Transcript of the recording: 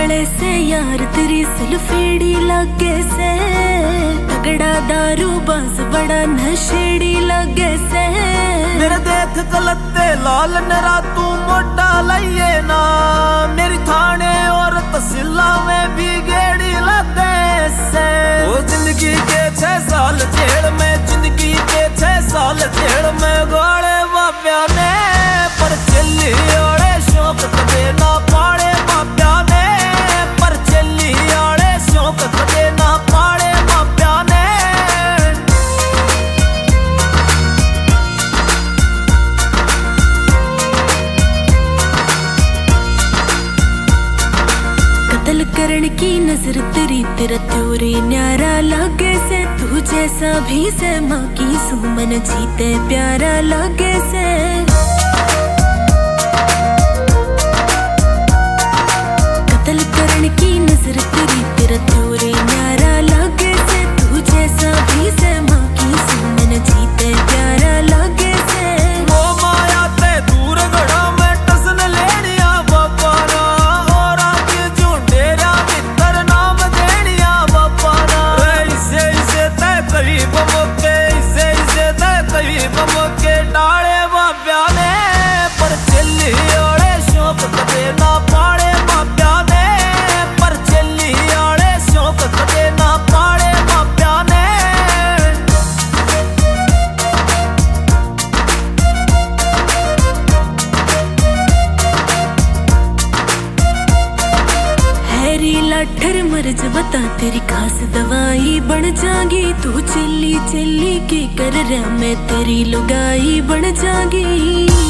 वाले से यार तेरी सुल्फेड़ी लगे से, तगड़ा दारू बाज बड़ा नशेड़ी लगे से। मेरे देख गलते लाल नरा तू मोटा लइए ना, मेरी थाने और तहसीला में भी गेड़ी लगे से। वो जिंदगी के 6 साल जेल में, जिंदगी के 6 साल जेल में गाड़े बाप्या ने, पर चली ओड़े शौक कदे ना पाड़े बाप्या ने, पर चली ओड़े शौक कदे ना पाड़े बाप्या ने। कत्ल करण की नजर तेरी, तेरा त्योरे न्यारा लगे से। तू जैसा भी से माँ की सुमन जीते प्यारा लगे से। कत्ल करण की नजर तेरी, तेरा त्योरे न्यारा लगे से। तू जैसा भी से माँ की सुमन जीते प्यारा लगे से। वो माया ते दूर गड़ा में टसन लेनिया बाबा ना, और आज झूठेरा मित्र नाम देनिया बाबा ना। इसे इसे तय करीब मौके, इसे इसे तय करीब मौके डाले बाब्या ने, पर चली ओड़े शौक कदे ना पाड़े बाब्या ने, पर चली ओड़े शौक कदे ना पाड़े बाब्या ने। हैरी लाठर मर्ज बता तेरी खास दवाई बन जागी। तू चिल्ली चिल्ली के कर रहा मैं तेरी लुगाई बन जागी।